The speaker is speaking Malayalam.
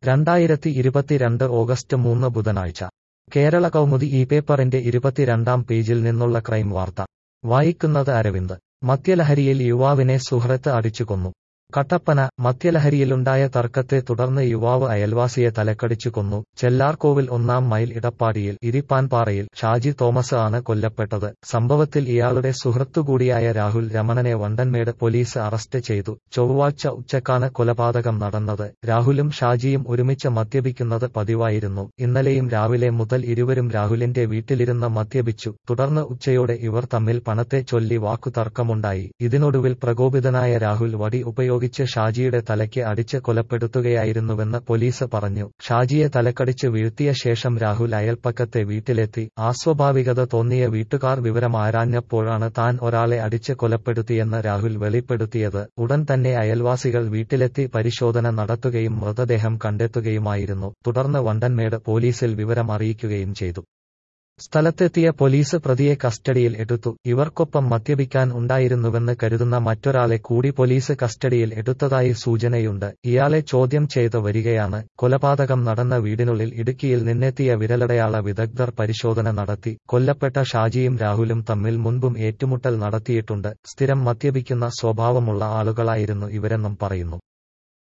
2022 ഓഗസ്റ്റ് 3 ബുധനാഴ്ച കേരള കൗമുദി ഈ പേപ്പറിന്റെ 22-ാം പേജിൽ നിന്നുള്ള ക്രൈം വാർത്ത വായിക്കുന്നത് അരവിന്ദ്. മദ്യലഹരിയിൽ യുവാവിനെ സുഹൃത്ത് അടിച്ചു കൊന്നു. കട്ടപ്പന. മദ്യലഹരിയിലുണ്ടായ തർക്കത്തെ തുടർന്ന് യുവാവ് അയൽവാസിയെ തലക്കടിച്ചു കൊന്നു. ചെല്ലാർകോവിൽ 1-ാം മൈൽ ഇടപ്പാടിയിൽ ഇരിപ്പാൻപാറയിൽ ഷാജി തോമസ് ആണ് കൊല്ലപ്പെട്ടത്. സംഭവത്തിൽ ഇയാളുടെ സുഹൃത്തുകൂടിയായ രാഹുൽ രമണനെ വണ്ടൻമേട് പോലീസ് അറസ്റ്റ് ചെയ്തു. ചൊവ്വാഴ്ച ഉച്ചക്കാണ് കൊലപാതകം നടന്നത്. രാഹുലും ഷാജിയും ഒരുമിച്ച് മദ്യപിക്കുന്നത് പതിവായിരുന്നു. ഇന്നലെയും രാവിലെ മുതൽ ഇരുവരും രാഹുലിന്റെ വീട്ടിലിരുന്ന് മദ്യപിച്ചു. തുടർന്ന് ഉച്ചയോടെ ഇവർ തമ്മിൽ പണത്തെ ചൊല്ലി വാക്കുതർക്കമുണ്ടായി. ഇതിനൊടുവിൽ പ്രകോപിതനായ രാഹുൽ വടി ഉപയോഗിച്ച് ഷാജിയുടെ തലയ്ക്ക് അടിച്ച് കൊലപ്പെടുത്തുകയായിരുന്നുവെന്ന് പോലീസ് പറഞ്ഞു. ഷാജിയെ തലക്കടിച്ച് വീഴ്ത്തിയ ശേഷം രാഹുൽ അയൽപ്പക്കത്തെ വീട്ടിലെത്തി. അസ്വാഭാവികത തോന്നിയ വീട്ടുകാർ വിവരം ആരാഞ്ഞപ്പോഴാണ് താൻ ഒരാളെ അടിച്ച് കൊലപ്പെടുത്തിയെന്ന് രാഹുൽ വെളിപ്പെടുത്തിയത്. ഉടൻ തന്നെ അയൽവാസികൾ വീട്ടിലെത്തി പരിശോധന നടത്തുകയും മൃതദേഹം കണ്ടെത്തുകയുമായിരുന്നു. തുടർന്ന് വണ്ടൻമേട് പോലീസിൽ വിവരം അറിയിക്കുകയും ചെയ്തു. സ്ഥലത്തെത്തിയ പോലീസ് പ്രതിയെ കസ്റ്റഡിയിൽ എടുത്തു. ഇവർക്കൊപ്പം മദ്യപിക്കാൻ ഉണ്ടായിരുന്നുവെന്ന് കരുതുന്ന മറ്റൊരാളെ കൂടി പോലീസ് കസ്റ്റഡിയിൽ എടുത്തതായി സൂചനയുണ്ട്. ഇയാളെ ചോദ്യം ചെയ്ത് വരികയാണ്. കൊലപാതകം നടന്ന വീടിനുള്ളിൽ ഇടുക്കിയിൽ നിന്നെത്തിയ വിരലടയാള വിദഗ്ധർ പരിശോധന നടത്തി. കൊല്ലപ്പെട്ട ഷാജിയും രാഹുലും തമ്മിൽ മുൻപും ഏറ്റുമുട്ടൽ നടത്തിയിട്ടുണ്ട്. സ്ഥിരം മദ്യപിക്കുന്ന സ്വഭാവമുള്ള ആളുകളായിരുന്നു ഇവരെന്നും പറയുന്നു.